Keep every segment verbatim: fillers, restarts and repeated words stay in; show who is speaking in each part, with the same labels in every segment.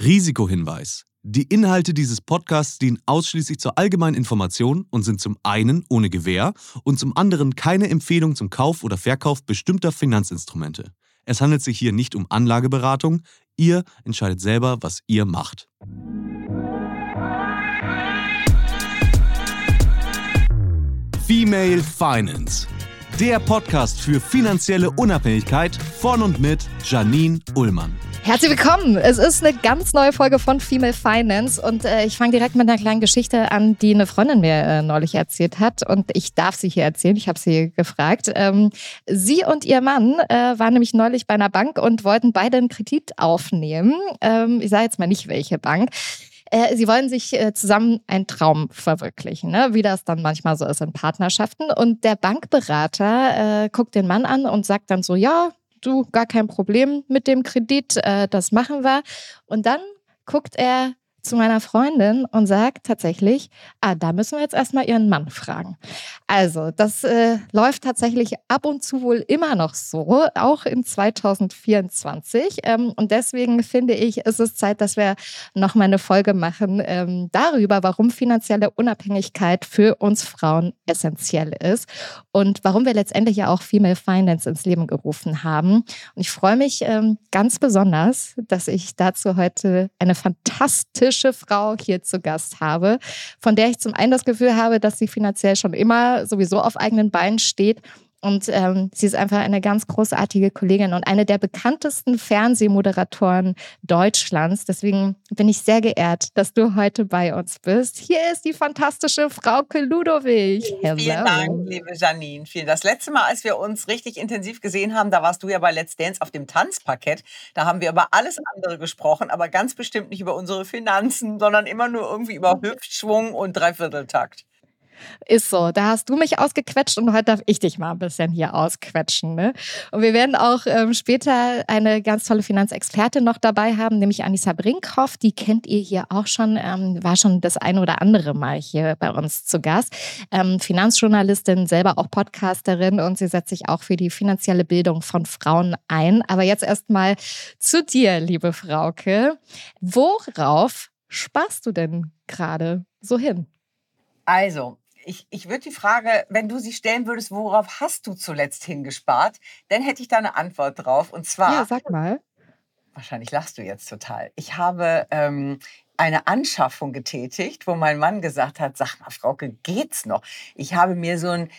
Speaker 1: Risikohinweis. Die Inhalte dieses Podcasts dienen ausschließlich zur allgemeinen Information und sind zum einen ohne Gewähr und zum anderen keine Empfehlung zum Kauf oder Verkauf bestimmter Finanzinstrumente. Es handelt sich hier nicht um Anlageberatung. Ihr entscheidet selber, was ihr macht. Female Finance. Der Podcast für finanzielle Unabhängigkeit von und mit Janine Ullmann.
Speaker 2: Herzlich willkommen. Es ist eine ganz neue Folge von Female Finance und äh, ich fange direkt mit einer kleinen Geschichte an, die eine Freundin mir äh, neulich erzählt hat und ich darf sie hier erzählen. Ich habe sie gefragt. Ähm, sie und ihr Mann äh, waren nämlich neulich bei einer Bank und wollten beide einen Kredit aufnehmen. Ähm, ich sage jetzt mal nicht, welche Bank. Äh, sie wollen sich äh, zusammen einen Traum verwirklichen, ne? Wie das dann manchmal so ist in Partnerschaften. Und der Bankberater äh, guckt den Mann an und sagt dann so, ja, du, gar kein Problem mit dem Kredit, äh, das machen wir. Und dann guckt er zu meiner Freundin und sagt tatsächlich, ah, da müssen wir jetzt erstmal ihren Mann fragen. Also, das äh, läuft tatsächlich ab und zu wohl immer noch so, auch in zwanzig vierundzwanzig. Ähm, und deswegen finde ich, ist es Zeit, dass wir nochmal eine Folge machen ähm, darüber, warum finanzielle Unabhängigkeit für uns Frauen essentiell ist und warum wir letztendlich ja auch Female Finance ins Leben gerufen haben. Und ich freue mich ähm, ganz besonders, dass ich dazu heute eine fantastische Frau hier zu Gast habe, von der ich zum einen das Gefühl habe, dass sie finanziell schon immer sowieso auf eigenen Beinen steht. Und ähm, sie ist einfach eine ganz großartige Kollegin und eine der bekanntesten Fernsehmoderatoren Deutschlands. Deswegen bin ich sehr geehrt, dass du heute bei uns bist. Hier ist die fantastische Frauke Ludowig.
Speaker 3: Hello. Vielen Dank, liebe Janine. Vielen. Das letzte Mal, als wir uns richtig intensiv gesehen haben, da warst du ja bei Let's Dance auf dem Tanzparkett. Da haben wir über alles andere gesprochen, aber ganz bestimmt nicht über unsere Finanzen, sondern immer nur irgendwie über Hüftschwung und Dreivierteltakt.
Speaker 2: Ist so, da hast du mich ausgequetscht und heute darf ich dich mal ein bisschen hier ausquetschen. Ne? Und wir werden auch ähm, später eine ganz tolle Finanzexpertin noch dabei haben, nämlich Anissa Brinkhoff. Die kennt ihr hier auch schon, ähm, war schon das ein oder andere Mal hier bei uns zu Gast. Ähm, Finanzjournalistin, selber auch Podcasterin und sie setzt sich auch für die finanzielle Bildung von Frauen ein. Aber jetzt erstmal zu dir, liebe Frauke. Worauf sparst du denn gerade so hin?
Speaker 3: Also, Ich, ich würde die Frage, wenn du sie stellen würdest, worauf hast du zuletzt hingespart, dann hätte ich da eine Antwort drauf. Und zwar,
Speaker 2: ja, sag mal.
Speaker 3: Wahrscheinlich lachst du jetzt total. Ich habe ähm, eine Anschaffung getätigt, wo mein Mann gesagt hat, sag mal, Frauke, geht's noch? Ich habe mir so einen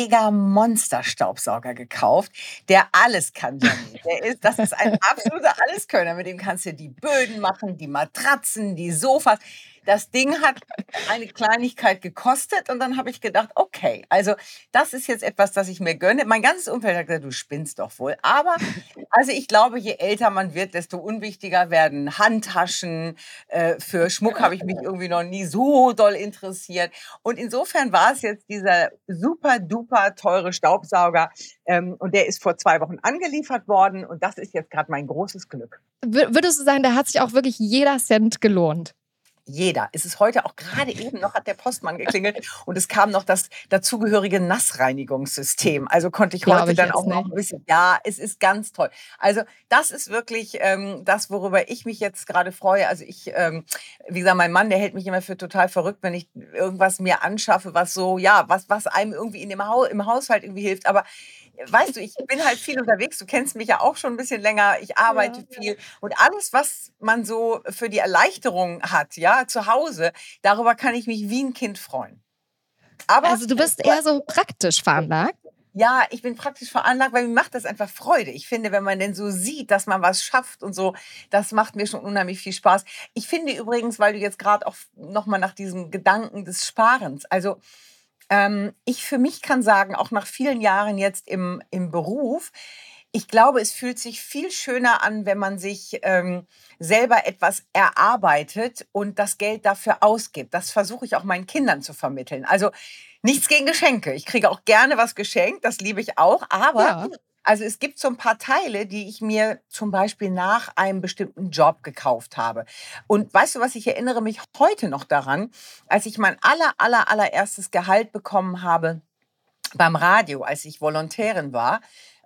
Speaker 3: Mega-Monster-Staubsauger gekauft, der alles kann, Janine. Der ist, das ist ein absoluter Alleskönner. Mit dem kannst du die Böden machen, die Matratzen, die Sofas. Das Ding hat eine Kleinigkeit gekostet und dann habe ich gedacht, okay, also das ist jetzt etwas, das ich mir gönne. Mein ganzes Umfeld hat gesagt, du spinnst doch wohl. Aber also ich glaube, je älter man wird, desto unwichtiger werden Handtaschen. Äh, für Schmuck habe ich mich irgendwie noch nie so doll interessiert. Und insofern war es jetzt dieser super duper teure Staubsauger ähm, und der ist vor zwei Wochen angeliefert worden und das ist jetzt gerade mein großes Glück.
Speaker 2: Würdest du sagen, da hat sich auch wirklich jeder Cent gelohnt?
Speaker 3: Jeder. Es ist heute auch gerade eben noch, hat der Postmann geklingelt und es kam noch das dazugehörige Nassreinigungssystem. Also konnte ich heute ich dann auch noch ein bisschen, ja, es ist ganz toll. Also das ist wirklich ähm, das, worüber ich mich jetzt gerade freue. Also ich, ähm, wie gesagt, mein Mann, der hält mich immer für total verrückt, wenn ich irgendwas mir anschaffe, was so, ja, was, was einem irgendwie in dem ha- im Haushalt irgendwie hilft. Aber weißt du, ich bin halt viel unterwegs, du kennst mich ja auch schon ein bisschen länger, ich arbeite ja, viel ja. Und alles, was man so für die Erleichterung hat, ja, zu Hause, darüber kann ich mich wie ein Kind freuen.
Speaker 2: Aber also du bist eher so praktisch veranlagt?
Speaker 3: Ja, ich bin praktisch veranlagt, weil mir macht das einfach Freude. Ich finde, wenn man denn so sieht, dass man was schafft und so, das macht mir schon unheimlich viel Spaß. Ich finde übrigens, weil du jetzt gerade auch nochmal nach diesem Gedanken des Sparens, also Ähm, ich für mich kann sagen, auch nach vielen Jahren jetzt im, im Beruf, ich glaube, es fühlt sich viel schöner an, wenn man sich ähm, selber etwas erarbeitet und das Geld dafür ausgibt. Das versuche ich auch meinen Kindern zu vermitteln. Also nichts gegen Geschenke. Ich kriege auch gerne was geschenkt, das liebe ich auch. Aber ja. Also es gibt so ein paar Teile, die ich mir zum Beispiel nach einem bestimmten Job gekauft habe. Und weißt du was, ich erinnere mich heute noch daran, als ich mein aller, aller, allererstes Gehalt bekommen habe beim Radio, als ich Volontärin war.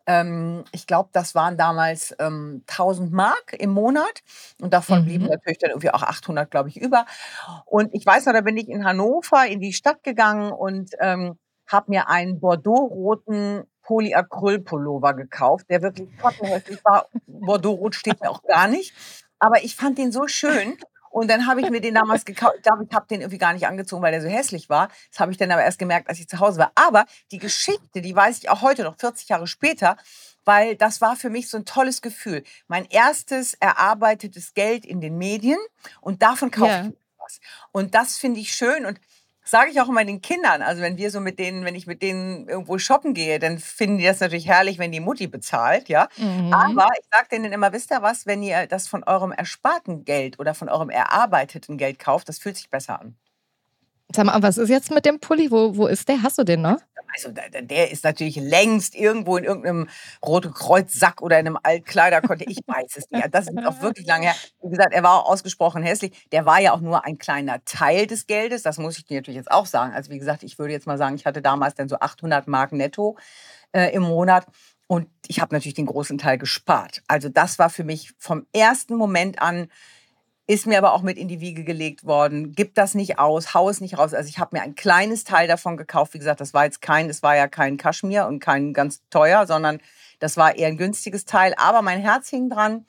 Speaker 3: Ähm, ich glaube, das waren damals ähm, tausend Mark im Monat und davon blieben
Speaker 2: Mhm.
Speaker 3: natürlich dann irgendwie auch achthundert, glaube ich, über. Und ich weiß noch, da bin ich in Hannover in die Stadt gegangen und ähm, habe mir einen bordeaux-roten Polyacryl-Pullover gekauft, der wirklich grottenhässlich war. Bordeaux-rot steht mir auch gar nicht, aber ich fand den so schön. Und dann habe ich mir den damals gekauft. Ich glaube, ich habe den irgendwie gar nicht angezogen, weil der so hässlich war. Das habe ich dann aber erst gemerkt, als ich zu Hause war. Aber die Geschichte, die weiß ich auch heute noch, vierzig Jahre später, weil das war für mich so ein tolles Gefühl. Mein erstes erarbeitetes Geld in den Medien und davon kaufe ich
Speaker 2: Ja.
Speaker 3: mir was. Und das finde ich schön und sage ich auch immer den Kindern, also wenn wir so mit denen, wenn ich mit denen irgendwo shoppen gehe, dann finden die das natürlich herrlich, wenn die Mutti bezahlt, ja.
Speaker 2: Mhm.
Speaker 3: Aber ich sage denen immer, wisst ihr was, wenn ihr das von eurem ersparten Geld oder von eurem erarbeiteten Geld kauft, das fühlt sich besser an.
Speaker 2: Sag mal, was ist jetzt mit dem Pulli? Wo, wo ist der? Hast du den noch?
Speaker 3: Also da- da- der ist natürlich längst irgendwo in irgendeinem Rote Kreuz-Sack oder in einem Altkleidercontainer. Ich weiß es nicht. Das ist auch wirklich lange her. Wie gesagt, er war auch ausgesprochen hässlich. Der war ja auch nur ein kleiner Teil des Geldes. Das muss ich dir natürlich jetzt auch sagen. Also wie gesagt, ich würde jetzt mal sagen, ich hatte damals dann so achthundert Mark netto äh, im Monat. Und ich habe natürlich den großen Teil gespart. Also das war für mich vom ersten Moment an, ist mir aber auch mit in die Wiege gelegt worden. Gib das nicht aus, hau es nicht raus. Also ich habe mir ein kleines Teil davon gekauft. Wie gesagt, das war jetzt kein, das war ja kein Kaschmir und kein ganz teuer, sondern das war eher ein günstiges Teil. Aber mein Herz hing dran.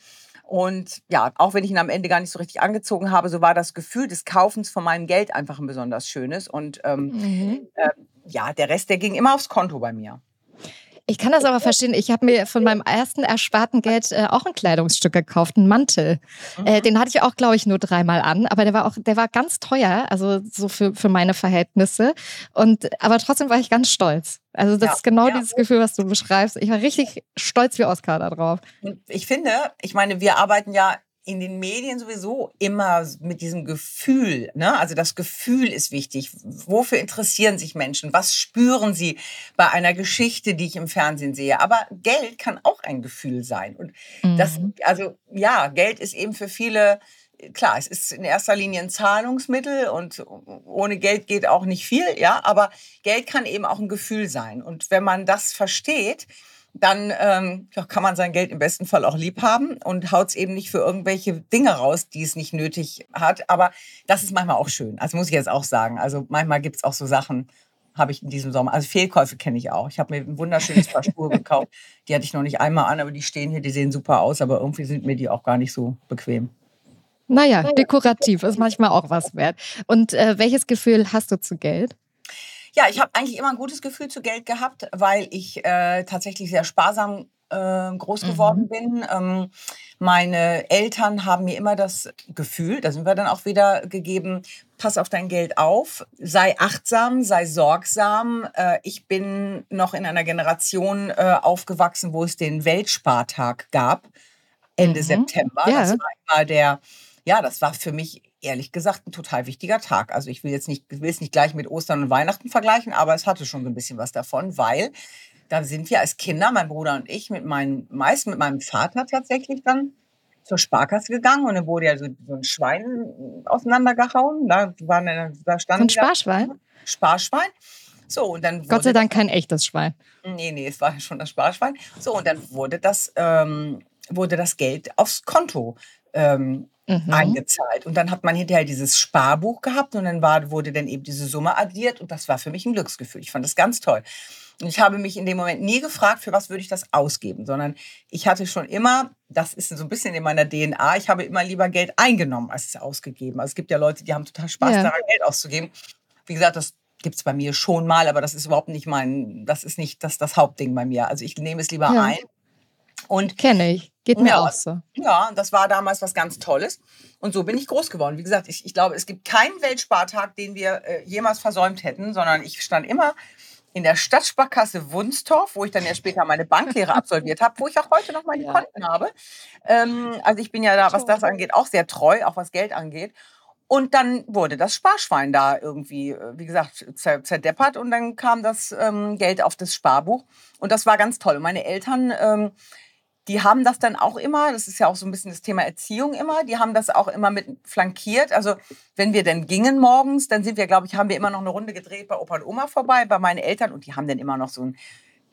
Speaker 3: Und ja, auch wenn ich ihn am Ende gar nicht so richtig angezogen habe, so war das Gefühl des Kaufens von meinem Geld einfach ein besonders schönes. Und ähm,
Speaker 2: Mhm.
Speaker 3: äh, ja, der Rest, der ging immer aufs Konto bei mir.
Speaker 2: Ich kann das aber verstehen. Ich habe mir von meinem ersten ersparten Geld äh, auch ein Kleidungsstück gekauft, einen Mantel. Äh,
Speaker 3: Mhm.
Speaker 2: den hatte ich auch, glaube ich, nur dreimal an, aber der war auch, der war ganz teuer, also so für, für meine Verhältnisse. Und aber trotzdem war ich ganz stolz. Also das
Speaker 3: Ja,
Speaker 2: ist genau
Speaker 3: ja.
Speaker 2: dieses Gefühl, was du beschreibst. Ich war richtig stolz wie Oskar da drauf.
Speaker 3: Und ich finde, ich meine, wir arbeiten ja in den Medien sowieso immer mit diesem Gefühl, ne? Also das Gefühl ist wichtig. Wofür interessieren sich Menschen? Was spüren sie bei einer Geschichte, die ich im Fernsehen sehe? Aber Geld kann auch ein Gefühl sein. Und das,
Speaker 2: Mhm.
Speaker 3: also ja, Geld ist eben für viele, klar, es ist in erster Linie ein Zahlungsmittel und ohne Geld geht auch nicht viel, ja, aber Geld kann eben auch ein Gefühl sein. Und wenn man das versteht, dann ähm, ja, kann man sein Geld im besten Fall auch lieb haben und haut es eben nicht für irgendwelche Dinge raus, die es nicht nötig hat. Aber das ist manchmal auch schön. Also muss ich jetzt auch sagen. Also manchmal gibt es auch so Sachen, habe ich in diesem Sommer. Also Fehlkäufe kenne ich auch. Ich habe mir ein wunderschönes Paar Schuhe gekauft. Die hatte ich noch nicht einmal an, aber die stehen hier, die sehen super aus. Aber irgendwie sind mir die auch gar nicht so bequem.
Speaker 2: Naja, dekorativ ist manchmal auch was wert. Und äh, welches Gefühl hast du zu Geld?
Speaker 3: Ja, ich habe eigentlich immer ein gutes Gefühl zu Geld gehabt, weil ich äh, tatsächlich sehr sparsam äh, groß geworden
Speaker 2: Mhm.
Speaker 3: bin. Ähm, meine Eltern haben mir immer das Gefühl, da sind wir dann auch wieder gegeben, pass auf dein Geld auf, sei achtsam, sei sorgsam. Äh, ich bin noch in einer Generation äh, aufgewachsen, wo es den Weltspartag gab, Ende
Speaker 2: Mhm.
Speaker 3: September.
Speaker 2: Ja.
Speaker 3: Das war immer der, ja, das war für mich ehrlich gesagt ein total wichtiger Tag. Also ich will jetzt nicht, will es nicht gleich mit Ostern und Weihnachten vergleichen, aber es hatte schon so ein bisschen was davon, weil da sind wir als Kinder, mein Bruder und ich, mit meinem, meist mit meinem Vater tatsächlich dann zur Sparkasse gegangen und dann wurde ja so, so ein Schwein auseinandergehauen. Da, waren, dann- da
Speaker 2: So
Speaker 3: standen
Speaker 2: ein
Speaker 3: die da,
Speaker 2: Sparschwein?
Speaker 3: Sparschwein. So, und dann
Speaker 2: Gott sei
Speaker 3: wurde das,
Speaker 2: Dank kein echtes Schwein.
Speaker 3: nee, nee, es war schon das Sparschwein. So, und dann wurde das, ähm, wurde das Geld aufs Konto ähm,
Speaker 2: Mhm.
Speaker 3: eingezahlt. Und dann hat man hinterher dieses Sparbuch gehabt und dann war, wurde dann eben diese Summe addiert und das war für mich ein Glücksgefühl. Ich fand das ganz toll. Und ich habe mich in dem Moment nie gefragt, für was würde ich das ausgeben, sondern ich hatte schon immer, das ist so ein bisschen in meiner D N A, ich habe immer lieber Geld eingenommen als es ausgegeben. Also es gibt ja Leute, die haben total Spaß
Speaker 2: Ja.
Speaker 3: daran, Geld auszugeben. Wie gesagt, das gibt es bei mir schon mal, aber das ist überhaupt nicht mein, das ist nicht das, das Hauptding bei mir. Also ich nehme es lieber
Speaker 2: Ja.
Speaker 3: ein. Und
Speaker 2: Kenne ich. Geht mir
Speaker 3: ja,
Speaker 2: auch so.
Speaker 3: ja, das war damals was ganz Tolles. Und so bin ich groß geworden. Wie gesagt, ich, ich glaube, es gibt keinen Weltspartag, den wir äh, jemals versäumt hätten, sondern ich stand immer in der Stadtsparkasse Wunstorf, wo ich dann ja später meine Banklehre absolviert habe, wo ich auch heute noch meine
Speaker 2: Ja.
Speaker 3: Konten habe. Ähm, also ich bin ja da, was das angeht, auch sehr treu, auch was Geld angeht. Und dann wurde das Sparschwein da irgendwie, äh, wie gesagt, zer zerdeppert und dann kam das ähm, Geld auf das Sparbuch. Und das war ganz toll. Und meine Eltern, ähm, die haben das dann auch immer, das ist ja auch so ein bisschen das Thema Erziehung immer, die haben das auch immer mit flankiert. Also wenn wir dann gingen morgens, dann sind wir, glaube ich, haben wir immer noch eine Runde gedreht bei Opa und Oma vorbei, bei meinen Eltern und die haben dann immer noch so ein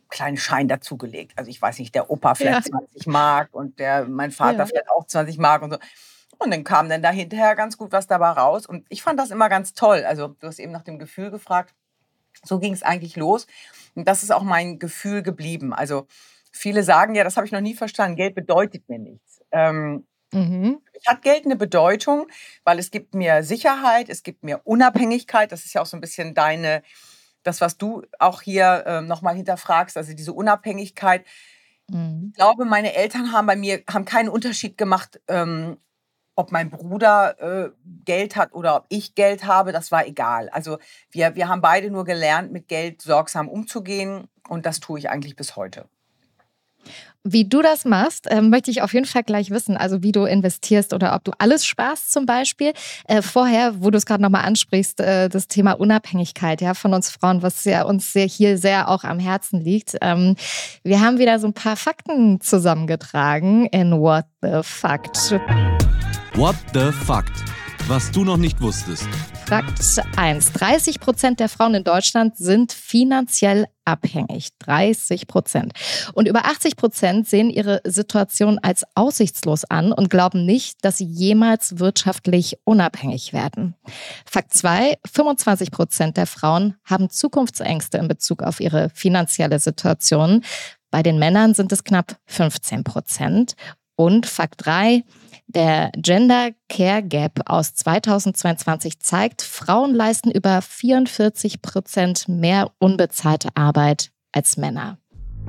Speaker 3: kleinen Schein dazugelegt. Also ich weiß nicht, der Opa vielleicht
Speaker 2: Ja.
Speaker 3: zwanzig Mark und der, mein Vater
Speaker 2: Ja.
Speaker 3: vielleicht auch zwanzig Mark und so. Und dann kam dann da hinterher ganz gut was dabei raus. Und ich fand das immer ganz toll. Also du hast eben nach dem Gefühl gefragt. So ging es eigentlich los. Und das ist auch mein Gefühl geblieben. Also viele sagen ja, das habe ich noch nie verstanden, Geld bedeutet mir nichts. Ähm,
Speaker 2: Mhm.
Speaker 3: hat Geld eine Bedeutung, weil es gibt mir Sicherheit, es gibt mir Unabhängigkeit. Das ist ja auch so ein bisschen deine, das, was du auch hier äh, nochmal hinterfragst, also diese Unabhängigkeit.
Speaker 2: Mhm.
Speaker 3: Ich glaube, meine Eltern haben bei mir haben keinen Unterschied gemacht, ähm, ob mein Bruder äh, Geld hat oder ob ich Geld habe, das war egal. Also wir, wir haben beide nur gelernt, mit Geld sorgsam umzugehen und das tue ich eigentlich bis heute.
Speaker 2: Wie du das machst, äh, möchte ich auf jeden Fall gleich wissen. Also wie du investierst oder ob du alles sparst zum Beispiel. Äh, vorher, wo du es gerade nochmal ansprichst, äh, das Thema Unabhängigkeit ja, von uns Frauen, was ja uns sehr, hier sehr auch am Herzen liegt. Ähm, wir haben wieder so ein paar Fakten zusammengetragen in What the Fact.
Speaker 1: What the Fact? Was du noch nicht wusstest.
Speaker 2: Fakt eins. dreißig Prozent der Frauen in Deutschland sind finanziell abhängig. dreißig Prozent. Und über achtzig Prozent sehen ihre Situation als aussichtslos an und glauben nicht, dass sie jemals wirtschaftlich unabhängig werden. Fakt zwei. fünfundzwanzig Prozent der Frauen haben Zukunftsängste in Bezug auf ihre finanzielle Situation. Bei den Männern sind es knapp fünfzehn Prozent. Und Fakt drei. Der Gender Care Gap aus zweitausendzweiundzwanzig zeigt, Frauen leisten über vierundvierzig Prozent mehr unbezahlte Arbeit als Männer.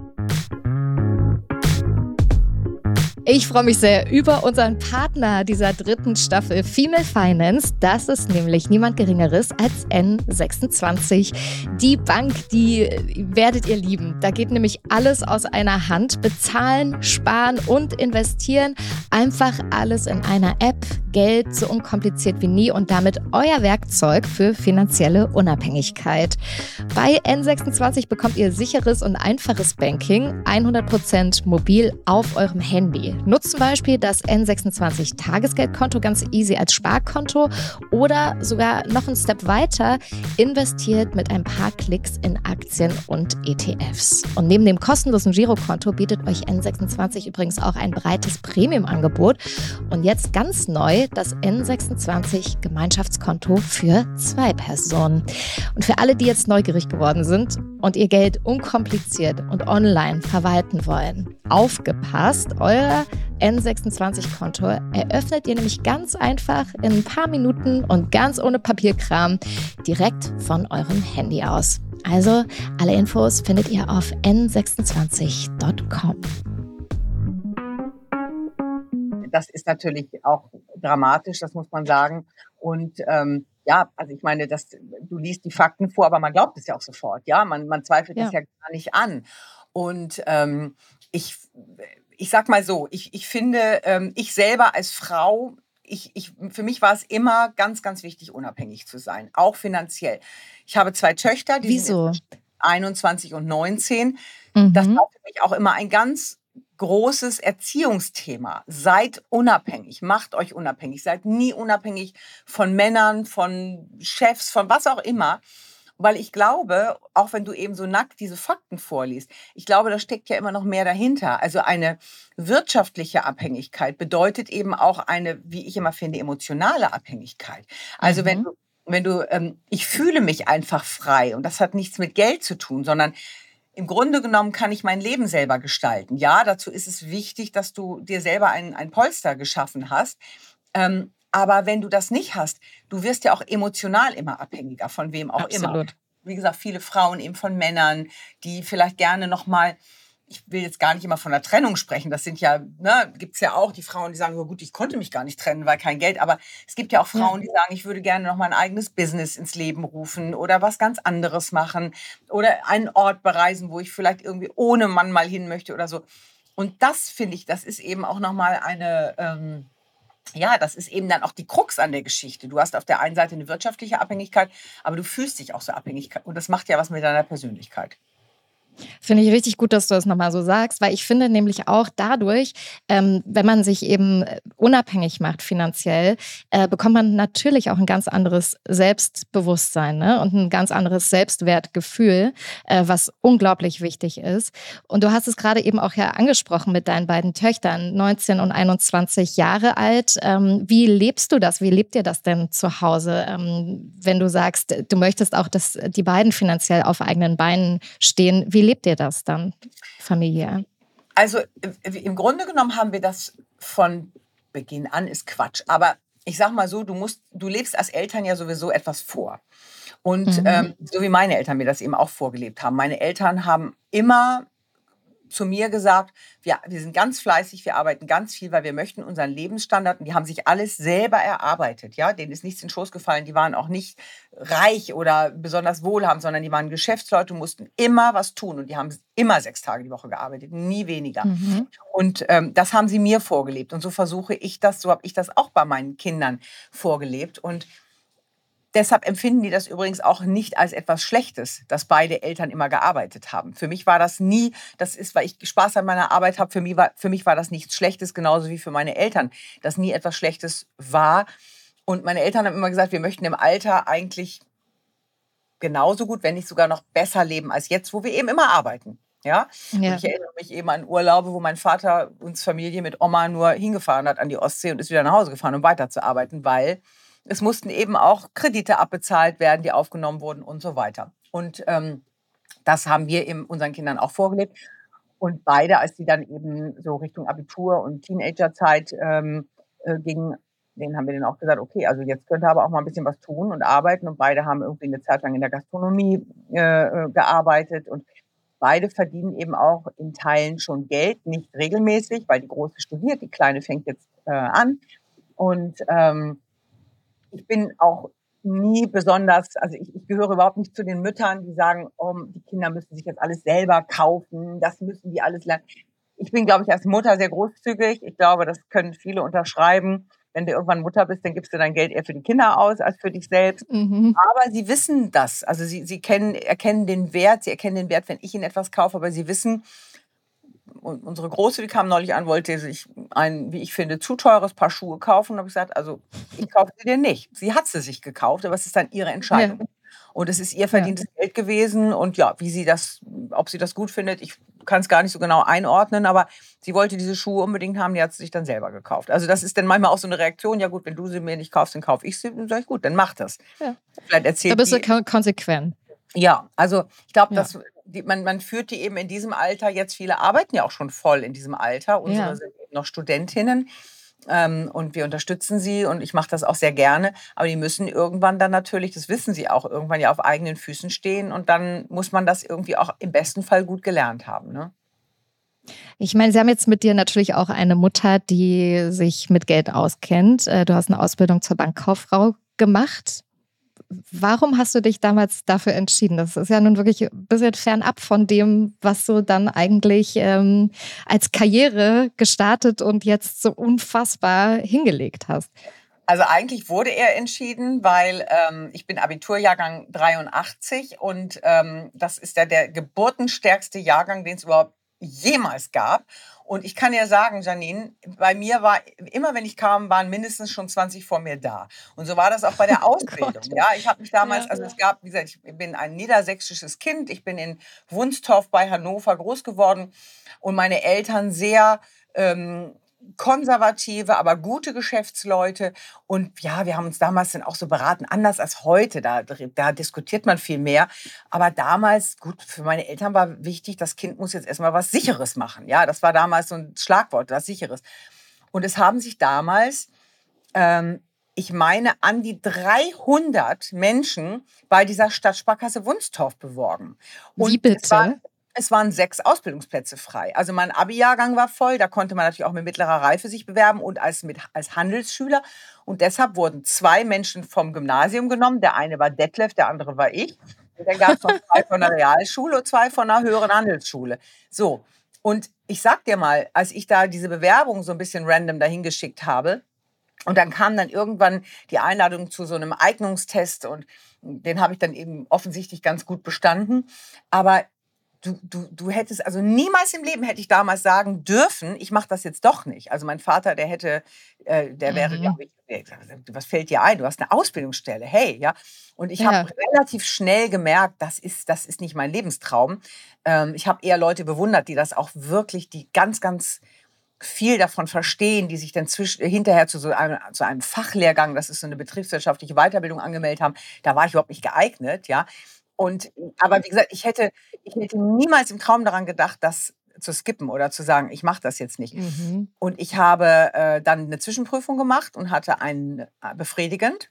Speaker 2: Ich freue mich sehr über unseren Partner dieser dritten Staffel Female Finance. Das ist nämlich niemand Geringeres als N sechsundzwanzig. Die Bank, die werdet ihr lieben. Da geht nämlich alles aus einer Hand. Bezahlen, sparen und investieren. Einfach alles in einer App. Geld so unkompliziert wie nie und damit euer Werkzeug für finanzielle Unabhängigkeit. Bei N sechsundzwanzig bekommt ihr sicheres und einfaches Banking, hundert Prozent mobil auf eurem Handy. Nutzt zum Beispiel das N sechsundzwanzig Tagesgeldkonto ganz easy als Sparkonto oder sogar noch einen Step weiter, investiert mit ein paar Klicks in Aktien und E T Fs. Und neben dem kostenlosen Girokonto bietet euch N sechsundzwanzig übrigens auch ein breites Premium-Angebot und jetzt ganz neu das N sechsundzwanzig Gemeinschaftskonto für zwei Personen. Und für alle, die jetzt neugierig geworden sind und ihr Geld unkompliziert und online verwalten wollen, aufgepasst, euer N sechsundzwanzig-Konto eröffnet ihr nämlich ganz einfach in ein paar Minuten und ganz ohne Papierkram direkt von eurem Handy aus. Also alle Infos findet ihr auf n sechsundzwanzig punkt com.
Speaker 3: Das ist natürlich auch dramatisch, das muss man sagen. Und ähm, ja, also ich meine, das, du liest die Fakten vor, aber man glaubt es ja auch sofort. Ja, man, man zweifelt
Speaker 2: Ja.
Speaker 3: das ja gar nicht an. Und ähm, ich, ich sag mal so, ich, ich finde, ähm, ich selber als Frau, ich, ich, für mich war es immer ganz, ganz wichtig, unabhängig zu sein, auch finanziell. Ich habe zwei Töchter, die
Speaker 2: Wieso?
Speaker 3: sind einundzwanzig und neunzehn.
Speaker 2: Mhm.
Speaker 3: Das war für mich auch immer ein ganz großes Erziehungsthema. Seid unabhängig, macht euch unabhängig, seid nie unabhängig von Männern, von Chefs, von was auch immer. Weil ich glaube, auch wenn du eben so nackt diese Fakten vorliest, ich glaube, da steckt ja immer noch mehr dahinter. Also eine wirtschaftliche Abhängigkeit bedeutet eben auch eine, wie ich immer finde, emotionale Abhängigkeit. Also
Speaker 2: Mhm.
Speaker 3: wenn du, wenn du, ähm, ich fühle mich einfach frei und das hat nichts mit Geld zu tun, sondern im Grunde genommen kann ich mein Leben selber gestalten. Ja, dazu ist es wichtig, dass du dir selber ein, ein Polster geschaffen hast. Ähm, aber wenn du das nicht hast, du wirst ja auch emotional immer abhängiger, von wem auch immer.
Speaker 2: Absolut.
Speaker 3: Wie gesagt, viele Frauen eben von Männern, die vielleicht gerne nochmal, ich will jetzt gar nicht immer von der Trennung sprechen, das sind ja, ne, gibt es ja auch die Frauen, die sagen, oh gut, ich konnte mich gar nicht trennen, weil kein Geld, aber es gibt ja auch Frauen, die sagen, ich würde gerne nochmal ein eigenes Business ins Leben rufen oder was ganz anderes machen oder einen Ort bereisen, wo ich vielleicht irgendwie ohne Mann mal hin möchte oder so. Und das finde ich, das ist eben auch nochmal eine, ähm, ja, das ist eben dann auch die Krux an der Geschichte. Du hast auf der einen Seite eine wirtschaftliche Abhängigkeit, aber du fühlst dich auch so abhängig und das macht ja was mit deiner Persönlichkeit.
Speaker 2: Finde ich richtig gut, dass du das nochmal so sagst, weil ich finde nämlich auch dadurch, ähm, wenn man sich eben unabhängig macht finanziell, äh, bekommt man natürlich auch ein ganz anderes Selbstbewusstsein, ne? Und ein ganz anderes Selbstwertgefühl, äh, was unglaublich wichtig ist. Und du hast es gerade eben auch ja angesprochen mit deinen beiden Töchtern, neunzehn und einundzwanzig Jahre alt. Ähm, wie lebst du das? Wie lebt ihr das denn zu Hause, ähm, wenn du sagst, du möchtest auch, dass die beiden finanziell auf eigenen Beinen stehen? Wie lebt ihr das dann familiär?
Speaker 3: Also im Grunde genommen haben wir das von Beginn an, ist Quatsch. Aber ich sag mal so, du musst, du lebst als Eltern ja sowieso etwas vor. Und
Speaker 2: Mhm.
Speaker 3: ähm, so wie meine Eltern mir das eben auch vorgelebt haben. Meine Eltern haben immer zu mir gesagt, wir, wir sind ganz fleißig, wir arbeiten ganz viel, weil wir möchten unseren Lebensstandard, und die haben sich alles selber erarbeitet, ja, denen ist nichts in den Schoß gefallen, die waren auch nicht reich oder besonders wohlhabend, sondern die waren Geschäftsleute, mussten immer was tun und die haben immer sechs Tage die Woche gearbeitet, nie weniger.
Speaker 2: Mhm.
Speaker 3: Und ähm, das haben sie mir vorgelebt und so versuche ich das, so habe ich das auch bei meinen Kindern vorgelebt und deshalb empfinden die das übrigens auch nicht als etwas Schlechtes, dass beide Eltern immer gearbeitet haben. Für mich war das nie, das ist, weil ich Spaß an meiner Arbeit habe, für mich war, für mich war das nichts Schlechtes, genauso wie für meine Eltern, das nie etwas Schlechtes war. Und meine Eltern haben immer gesagt, wir möchten im Alter eigentlich genauso gut, wenn nicht sogar noch besser leben als jetzt, wo wir eben immer arbeiten. Ja?
Speaker 2: Ja.
Speaker 3: Und ich erinnere mich eben an Urlaube, wo mein Vater uns Familie mit Oma nur hingefahren hat an die Ostsee und ist wieder nach Hause gefahren, um weiterzuarbeiten, weil es mussten eben auch Kredite abbezahlt werden, die aufgenommen wurden und so weiter. Und ähm, das haben wir eben unseren Kindern auch vorgelebt. Und beide, als die dann eben so Richtung Abitur und Teenagerzeit ähm, äh, gingen, denen haben wir dann auch gesagt, okay, also jetzt könnt ihr aber auch mal ein bisschen was tun und arbeiten. Und beide haben irgendwie eine Zeit lang in der Gastronomie äh, gearbeitet. Und beide verdienen eben auch in Teilen schon Geld, nicht regelmäßig, weil die Große studiert, die Kleine fängt jetzt äh, an. Und ähm, ich bin auch nie besonders, also ich, ich gehöre überhaupt nicht zu den Müttern, die sagen, oh, die Kinder müssen sich jetzt alles selber kaufen, das müssen die alles lernen. Ich bin, glaube ich, als Mutter sehr großzügig. Ich glaube, das können viele unterschreiben. Wenn du irgendwann Mutter bist, dann gibst du dein Geld eher für die Kinder aus als für dich selbst.
Speaker 2: Mhm.
Speaker 3: Aber sie wissen das. Also sie, sie kennen, erkennen den Wert, sie erkennen den Wert, wenn ich ihnen etwas kaufe, aber sie wissen, und unsere Große, die kam neulich an, wollte sich ein, wie ich finde, zu teures Paar Schuhe kaufen. Und habe ich gesagt, also ich kaufe sie dir nicht. Sie hat sie sich gekauft, aber es ist dann ihre Entscheidung.
Speaker 2: Ja.
Speaker 3: Und es ist ihr verdientes ja. Geld gewesen. Und ja, wie sie das, ob sie das gut findet, ich kann es gar nicht so genau einordnen, aber sie wollte diese Schuhe unbedingt haben, die hat sie sich dann selber gekauft. Also das ist dann manchmal auch so eine Reaktion, ja gut, wenn du sie mir nicht kaufst, dann kaufe ich sie. Dann sage ich, gut, dann mach das.
Speaker 2: Ja.
Speaker 3: Vielleicht erzählt
Speaker 2: Da bist du
Speaker 3: die,
Speaker 2: kon- konsequent.
Speaker 3: ja, also ich glaube,
Speaker 2: Ja.
Speaker 3: dass die, man, man führt die eben in diesem Alter, jetzt viele arbeiten ja auch schon voll in diesem Alter, unsere
Speaker 2: Ja.
Speaker 3: sind eben noch Studentinnen ähm, und wir unterstützen sie und ich mache das auch sehr gerne, aber die müssen irgendwann dann natürlich, das wissen sie auch, irgendwann ja auf eigenen Füßen stehen und dann muss man das irgendwie auch im besten Fall gut gelernt haben, ne?
Speaker 2: Ich meine, Sie haben jetzt mit dir natürlich auch eine Mutter, die sich mit Geld auskennt. Äh, Du hast eine Ausbildung zur Bankkauffrau gemacht. Warum hast du dich damals dafür entschieden? Das ist ja nun wirklich ein bisschen fernab von dem, was du dann eigentlich ähm, als Karriere gestartet und jetzt so unfassbar hingelegt hast.
Speaker 3: Also eigentlich wurde er entschieden, weil ähm, ich bin Abiturjahrgang dreiundachtzig und ähm, das ist ja der geburtenstärkste Jahrgang, den es überhaupt jemals gab. Und ich kann ja sagen, Janine, bei mir war, immer wenn ich kam, waren mindestens schon zwanzig vor mir da. Und so war das auch bei der Ausbildung.
Speaker 2: Gott.
Speaker 3: Ja, ich habe mich damals,
Speaker 2: Ja.
Speaker 3: also es gab, wie gesagt, ich bin ein niedersächsisches Kind, ich bin in Wunstorf bei Hannover groß geworden und meine Eltern sehr ähm, konservative, aber gute Geschäftsleute. Und ja, wir haben uns damals dann auch so beraten, anders als heute. Da, da diskutiert man viel mehr. Aber damals, gut, für meine Eltern war wichtig, das Kind muss jetzt erstmal was Sicheres machen. Ja, das war damals so ein Schlagwort, was Sicheres. Und es haben sich damals, ähm, ich meine, an die dreihundert Menschen bei dieser Stadtsparkasse Wunstorf beworben. Und
Speaker 2: Wie bitte?
Speaker 3: Es waren, es waren sechs Ausbildungsplätze frei. Also mein Abi-Jahrgang war voll, da konnte man natürlich auch mit mittlerer Reife sich bewerben und als, mit, als Handelsschüler. Und deshalb wurden zwei Menschen vom Gymnasium genommen. Der eine war Detlef, der andere war ich. Und dann gab es noch zwei von der Realschule und zwei von der höheren Handelsschule. So, und ich sag dir mal, als ich da diese Bewerbung so ein bisschen random dahin geschickt habe, und dann kam dann irgendwann die Einladung zu so einem Eignungstest und den habe ich dann eben offensichtlich ganz gut bestanden. Aber du, du, du hättest, also niemals im Leben hätte ich damals sagen dürfen, ich mache das jetzt doch nicht. Also mein Vater, der hätte, äh, der wäre,
Speaker 2: Mhm.
Speaker 3: glaube ich, der gesagt, was fällt dir ein? Du hast eine Ausbildungsstelle, hey, ja. Und ich
Speaker 2: Ja.
Speaker 3: habe relativ schnell gemerkt, das ist, das ist nicht mein Lebenstraum. Ähm, ich habe eher Leute bewundert, die das auch wirklich, die ganz, ganz viel davon verstehen, die sich dann zwisch- hinterher zu so einem, zu einem Fachlehrgang, das ist so eine betriebswirtschaftliche Weiterbildung, angemeldet haben. Da war ich überhaupt nicht geeignet, ja. Und, aber wie gesagt, ich hätte, ich hätte niemals im Traum daran gedacht, das zu skippen oder zu sagen, ich mache das jetzt nicht.
Speaker 2: Mhm.
Speaker 3: Und ich habe äh, dann eine Zwischenprüfung gemacht und hatte einen äh, befriedigend.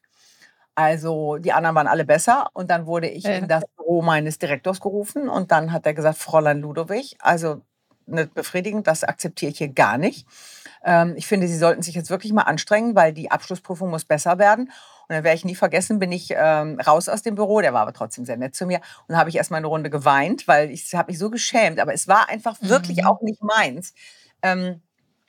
Speaker 3: Also die anderen waren alle besser. Und dann wurde ich
Speaker 2: Ja.
Speaker 3: in das Büro meines Direktors gerufen und dann hat er gesagt, Fräulein Ludowig, also nicht befriedigend, das akzeptiere ich hier gar nicht. Ähm, ich finde, Sie sollten sich jetzt wirklich mal anstrengen, weil die Abschlussprüfung muss besser werden. Und dann werde ich nie vergessen, bin ich ähm, raus aus dem Büro, der war aber trotzdem sehr nett zu mir. Und dann habe ich erst mal eine Runde geweint, weil ich habe mich so geschämt. Aber es war einfach wirklich
Speaker 2: Mhm.
Speaker 3: auch nicht meins. Ähm,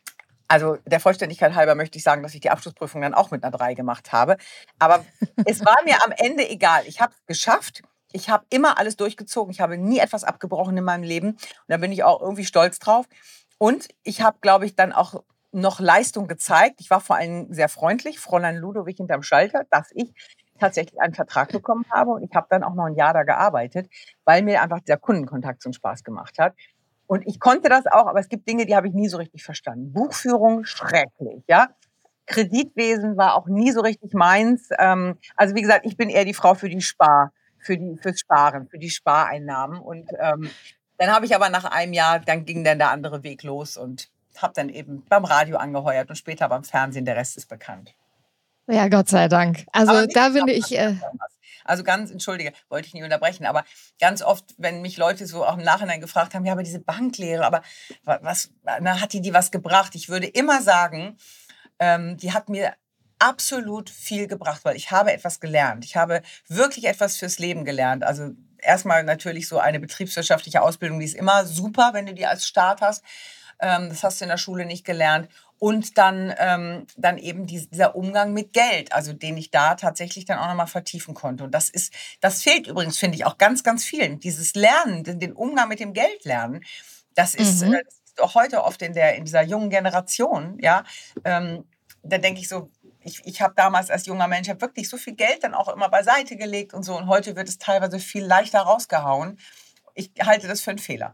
Speaker 3: also der Vollständigkeit halber möchte ich sagen, dass ich die Abschlussprüfung dann auch mit einer drei gemacht habe. Aber es war mir am Ende egal. Ich habe es geschafft. Ich habe immer alles durchgezogen. Ich habe nie etwas abgebrochen in meinem Leben. Und da bin ich auch irgendwie stolz drauf. Und ich habe, glaube ich, dann auch noch Leistung gezeigt. Ich war vor allem sehr freundlich, Fräulein Ludowig hinterm Schalter, dass ich tatsächlich einen Vertrag bekommen habe. Und ich habe dann auch noch ein Jahr da gearbeitet, weil mir einfach dieser Kundenkontakt so einen Spaß gemacht hat. Und ich konnte das auch, aber es gibt Dinge, die habe ich nie so richtig verstanden. Buchführung, schrecklich, ja. Kreditwesen war auch nie so richtig meins. Ähm, also wie gesagt, ich bin eher die Frau für die Spar, für die, fürs Sparen, für die Spareinnahmen. Und ähm, dann habe ich aber nach einem Jahr, dann ging dann der andere Weg los und habe dann eben beim Radio angeheuert und später beim Fernsehen. Der Rest ist bekannt.
Speaker 2: Ja, Gott sei Dank.
Speaker 3: Aber
Speaker 2: Also
Speaker 3: mich
Speaker 2: da bin ich. Äh,
Speaker 3: Also ganz, entschuldige, wollte ich nicht unterbrechen, aber ganz oft, wenn mich Leute so auch im Nachhinein gefragt haben, ja, aber diese Banklehre, aber wa- was, na, hat die die was gebracht? Ich würde immer sagen, ähm, die hat mir absolut viel gebracht, weil ich habe etwas gelernt. Ich habe wirklich etwas fürs Leben gelernt. Also erstmal natürlich so eine betriebswirtschaftliche Ausbildung, die ist immer super, wenn du die als Start hast. Ähm, das hast du in der Schule nicht gelernt. Und dann, ähm, dann eben dies- dieser Umgang mit Geld, also den ich da tatsächlich dann auch nochmal vertiefen konnte. Und das ist, das fehlt übrigens, finde ich, auch ganz, ganz vielen. Dieses Lernen, den den Umgang mit dem Geld lernen, das ist, äh,
Speaker 2: mhm.
Speaker 3: das ist auch heute oft in der, in dieser jungen Generation, ja. Ähm, da denke ich so, ich, ich habe damals als junger Mensch hab wirklich so viel Geld dann auch immer beiseite gelegt und so. Und heute wird es teilweise viel leichter rausgehauen. Ich halte das für einen Fehler.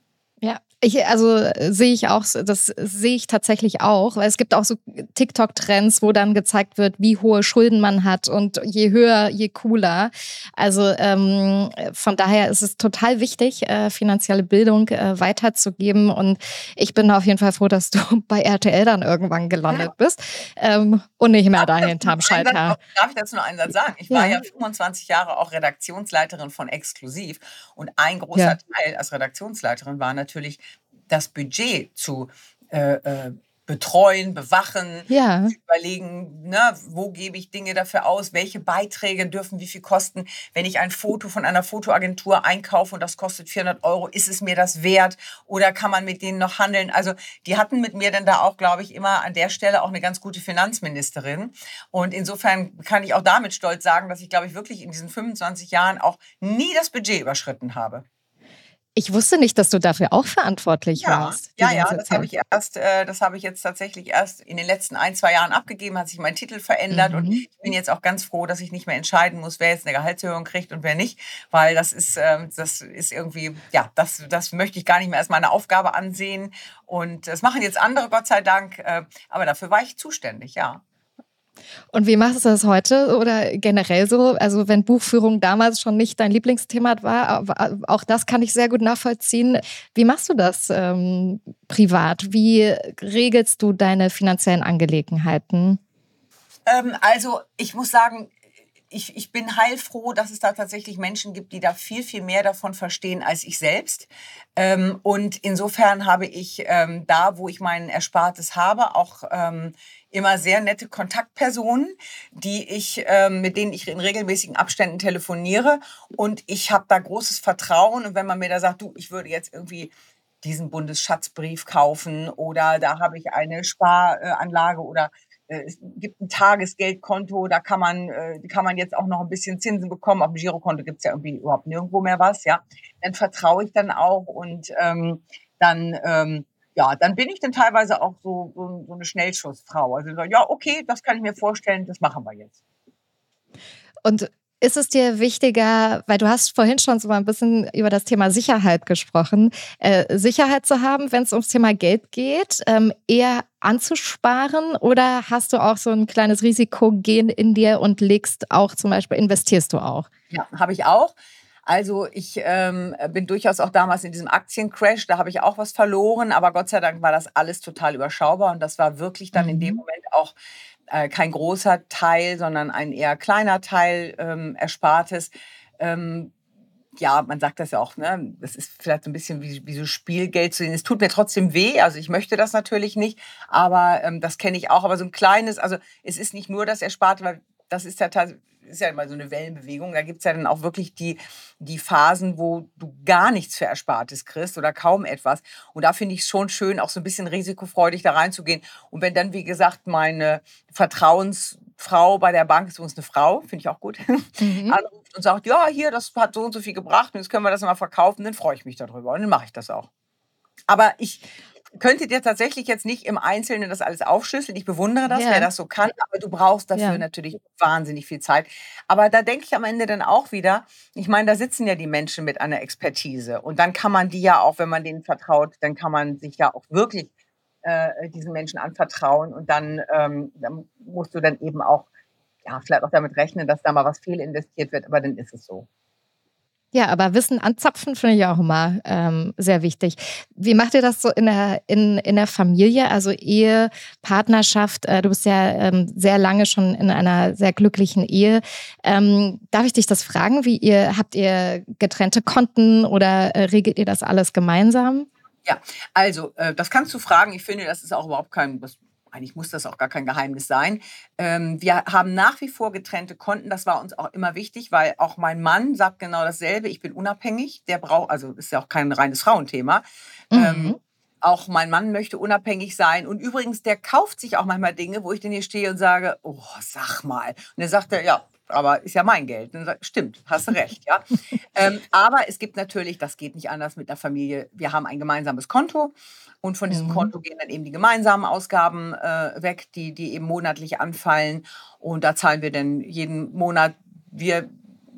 Speaker 2: Ja, ich, also äh, sehe ich auch, so- das sehe ich tatsächlich auch, weil es gibt auch so TikTok-Trends, wo dann gezeigt wird, wie hohe Schulden man hat und je höher, je cooler. Also ähm, von daher ist es total wichtig, äh, finanzielle Bildung äh, weiterzugeben und ich bin auf jeden Fall froh, dass du bei R T L dann irgendwann gelandet bist ähm, und nicht mehr da hinterm
Speaker 3: Einen Satz
Speaker 2: Schalter.
Speaker 3: noch, darf ich dazu noch einen Satz sagen? Ich war
Speaker 2: Ja,
Speaker 3: ja fünfundzwanzig Jahre auch Redaktionsleiterin von Exklusiv und ein großer
Speaker 2: ja,
Speaker 3: Teil als Redaktionsleiterin war natürlich das Budget zu äh, äh, betreuen, bewachen,
Speaker 2: ja.
Speaker 3: zu überlegen, ne, wo gebe ich Dinge dafür aus, welche Beiträge dürfen wie viel kosten. Wenn ich ein Foto von einer Fotoagentur einkaufe und das kostet vierhundert Euro, ist es mir das wert oder kann man mit denen noch handeln? Also die hatten mit mir dann da auch, glaube ich, immer an der Stelle auch eine ganz gute Finanzministerin. Und insofern kann ich auch damit stolz sagen, dass ich, glaube ich, wirklich in diesen fünfundzwanzig Jahren auch nie das Budget überschritten habe.
Speaker 2: Ich wusste nicht, dass du dafür auch verantwortlich
Speaker 3: Ja,
Speaker 2: warst, die
Speaker 3: ja, ja,
Speaker 2: ganze
Speaker 3: das habe
Speaker 2: Zeit.
Speaker 3: ich erst, äh, das habe ich jetzt tatsächlich erst in den letzten ein, zwei Jahren abgegeben, hat sich mein Titel verändert und
Speaker 2: Mhm.
Speaker 3: ich bin jetzt auch ganz froh, dass ich nicht mehr entscheiden muss, wer jetzt eine Gehaltserhöhung kriegt und wer nicht, weil das ist, ähm, das ist irgendwie, ja, das, das möchte ich gar nicht mehr als meine Aufgabe ansehen und das machen jetzt andere, Gott sei Dank, äh, aber dafür war ich zuständig, ja.
Speaker 2: Und wie machst du das heute oder generell so? Also wenn Buchführung damals schon nicht dein Lieblingsthema war, aber auch das kann ich sehr gut nachvollziehen. Wie machst du das ähm, privat? Wie regelst du deine finanziellen Angelegenheiten?
Speaker 3: Ähm, also ich muss sagen, ich, ich bin heilfroh, dass es da tatsächlich Menschen gibt, die da viel, viel mehr davon verstehen als ich selbst. Ähm, und insofern habe ich ähm, da, wo ich mein Erspartes habe, auch ähm, immer sehr nette Kontaktpersonen, die ich, ähm, mit denen ich in regelmäßigen Abständen telefoniere. Und ich habe da großes Vertrauen. Und wenn man mir da sagt, du, ich würde jetzt irgendwie diesen Bundesschatzbrief kaufen oder da habe ich eine Sparanlage oder äh, es gibt ein Tagesgeldkonto, da kann man, äh, kann man jetzt auch noch ein bisschen Zinsen bekommen. Auf dem Girokonto gibt's ja irgendwie überhaupt nirgendwo mehr was, ja. Dann vertraue ich dann auch und ähm, dann, ähm, ja, dann bin ich dann teilweise auch so, so, so eine Schnellschussfrau. Also so, ja, okay, das kann ich mir vorstellen, das machen wir jetzt.
Speaker 2: Und ist es dir wichtiger, weil du hast vorhin schon so mal ein bisschen über das Thema Sicherheit gesprochen, äh, Sicherheit zu haben, wenn es ums Thema Geld geht, ähm, eher anzusparen, oder hast du auch so ein kleines Risikogen in dir und legst auch zum Beispiel, investierst du auch?
Speaker 3: Ja, habe ich auch. Also ich ähm, bin durchaus auch damals in diesem Aktiencrash, da habe ich auch was verloren, aber Gott sei Dank war das alles total überschaubar und das war wirklich dann in dem
Speaker 2: Mhm.
Speaker 3: Moment auch äh, kein großer Teil, sondern ein eher kleiner Teil ähm, Erspartes. Ähm, ja, man sagt das ja auch, ne? Das ist vielleicht so ein bisschen wie, wie so Spielgeld zu sehen. Es tut mir trotzdem weh, also ich möchte das natürlich nicht, aber ähm, das kenne ich auch. Aber so ein kleines, also es ist nicht nur das Ersparte, weil das ist ja tatsächlich, ist ja immer so eine Wellenbewegung. Da gibt's ja dann auch wirklich die, die Phasen, wo du gar nichts für Erspartes kriegst oder kaum etwas. Und da finde ich es schon schön, auch so ein bisschen risikofreudig da reinzugehen. Und wenn dann, wie gesagt, meine Vertrauensfrau bei der Bank, ist übrigens eine Frau, finde ich auch gut,
Speaker 2: Mhm.
Speaker 3: anruft und sagt, ja, hier, das hat so und so viel gebracht und jetzt können wir das mal verkaufen, dann freue ich mich darüber und dann mache ich das auch. Aber ich könnte dir tatsächlich jetzt nicht im Einzelnen das alles aufschlüsseln. Ich bewundere das, wer
Speaker 2: Ja,
Speaker 3: das so kann, aber du brauchst dafür
Speaker 2: ja.
Speaker 3: natürlich wahnsinnig viel Zeit. Aber da denke ich am Ende dann auch wieder, ich meine, da sitzen ja die Menschen mit einer Expertise und dann kann man die ja auch, wenn man denen vertraut, dann kann man sich ja auch wirklich äh, diesen Menschen anvertrauen und dann, ähm, dann musst du dann eben auch, ja, vielleicht auch damit rechnen, dass da mal was fehlinvestiert wird, aber dann ist es so.
Speaker 2: Ja, aber Wissen anzapfen finde ich auch immer ähm, sehr wichtig. Wie macht ihr das so in der, in, in der Familie, also Ehe, Partnerschaft? Äh, du bist ja ähm, sehr lange schon in einer sehr glücklichen Ehe. Ähm, darf ich dich das fragen? Wie ihr, habt ihr getrennte Konten oder äh, regelt ihr das alles gemeinsam?
Speaker 3: Ja, also, äh, das kannst du fragen. Ich finde, das ist auch überhaupt kein, das, eigentlich muss das auch gar kein Geheimnis sein. Ähm, wir haben nach wie vor getrennte Konten. Das war uns auch immer wichtig, weil auch mein Mann sagt genau dasselbe. Ich bin unabhängig. Der braucht, also ist ja auch kein reines Frauenthema. Ähm,
Speaker 2: Mhm.
Speaker 3: auch mein Mann möchte unabhängig sein. Und übrigens, der kauft sich auch manchmal Dinge, wo ich dann hier stehe und sage, oh, sag mal. Und dann sagt er, ja, aber ist ja mein Geld. Und dann sag ich, stimmt, hast du recht, ja. Ähm, aber es gibt natürlich, das geht nicht anders mit der Familie. Wir haben ein gemeinsames Konto und von diesem
Speaker 2: Mhm.
Speaker 3: Konto gehen dann eben die gemeinsamen Ausgaben äh, weg, die, die eben monatlich anfallen. Und da zahlen wir dann jeden Monat wir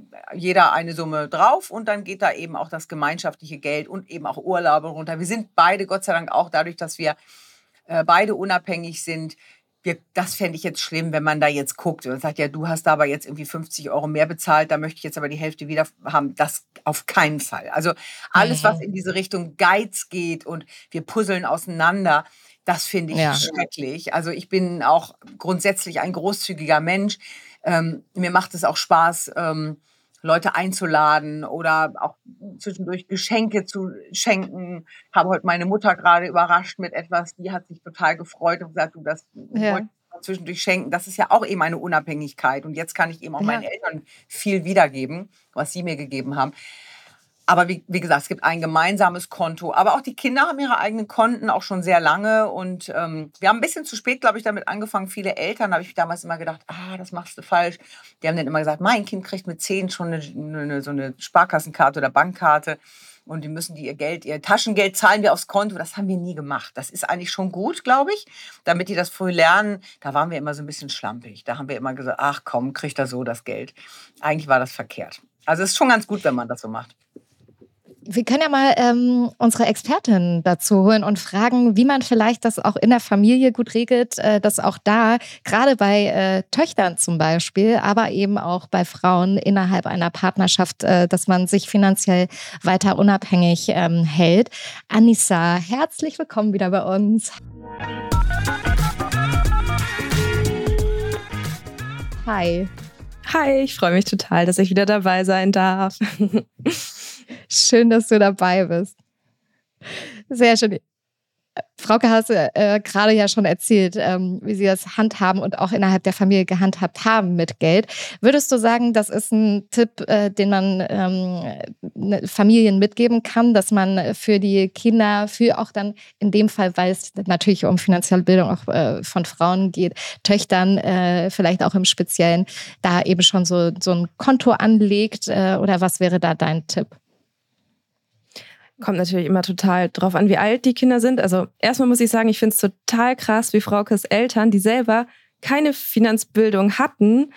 Speaker 3: jeder eine Summe drauf und dann geht da eben auch das gemeinschaftliche Geld und eben auch Urlaube runter. Wir sind beide, Gott sei Dank, auch dadurch, dass wir äh, beide unabhängig sind. Wir, das fände ich jetzt schlimm, wenn man da jetzt guckt und sagt, ja, du hast da aber jetzt irgendwie fünfzig Euro mehr bezahlt, da möchte ich jetzt aber die Hälfte wieder haben. Das auf keinen Fall. Also alles, was
Speaker 2: Mhm.
Speaker 3: in diese Richtung Geiz geht und wir puzzeln auseinander, das finde ich
Speaker 2: Ja.
Speaker 3: schrecklich. Also ich bin auch grundsätzlich ein großzügiger Mensch. Ähm, mir macht es auch Spaß, ähm, Leute einzuladen oder auch zwischendurch Geschenke zu schenken. Habe heute meine Mutter gerade überrascht mit etwas, die hat sich total gefreut und gesagt, du, das
Speaker 2: Ja.
Speaker 3: wollte ich mal zwischendurch schenken. Das ist ja auch eben eine Unabhängigkeit. Und jetzt kann ich eben auch meinen
Speaker 2: Ja.
Speaker 3: Eltern viel wiedergeben, was sie mir gegeben haben. Aber wie, wie gesagt, es gibt ein gemeinsames Konto. Aber auch die Kinder haben ihre eigenen Konten auch schon sehr lange. Und ähm, wir haben ein bisschen zu spät, glaube ich, damit angefangen. Viele Eltern, habe ich damals immer gedacht, ah, das machst du falsch. Die haben dann immer gesagt, mein Kind kriegt mit zehn schon eine, eine, so eine Sparkassenkarte oder Bankkarte. Und die müssen die ihr Geld, ihr Taschengeld zahlen wir aufs Konto. Das haben wir nie gemacht. Das ist eigentlich schon gut, glaube ich, damit die das früh lernen. Da waren wir immer so ein bisschen schlampig. Da haben wir immer gesagt, ach komm, kriegt er so das Geld. Eigentlich war das verkehrt. Also es ist schon ganz gut, wenn man das so macht.
Speaker 2: Wir können ja mal ähm, unsere Expertin dazu holen und fragen, wie man vielleicht das auch in der Familie gut regelt, äh, dass auch da, gerade bei äh, Töchtern zum Beispiel, aber eben auch bei Frauen innerhalb einer Partnerschaft, äh, dass man sich finanziell weiter unabhängig ähm, hält. Anissa, herzlich willkommen wieder bei uns. Hi.
Speaker 4: Hi, ich freue mich total, dass ich wieder dabei sein darf.
Speaker 2: Schön, dass du dabei bist. Sehr schön. Frauke hast äh, gerade ja schon erzählt, ähm, wie sie das handhaben und auch innerhalb der Familie gehandhabt haben mit Geld. Würdest du sagen, das ist ein Tipp, äh, den man ähm, Familien mitgeben kann, dass man für die Kinder, für auch dann in dem Fall, weil es natürlich um finanzielle Bildung auch äh, von Frauen geht, Töchtern äh, vielleicht auch im Speziellen, da eben schon so, so ein Konto anlegt äh, oder was wäre da dein Tipp?
Speaker 4: Kommt natürlich immer total drauf an, wie alt die Kinder sind. Also erstmal muss ich sagen, ich finde es total krass, wie Fraukes Eltern, die selber keine Finanzbildung hatten,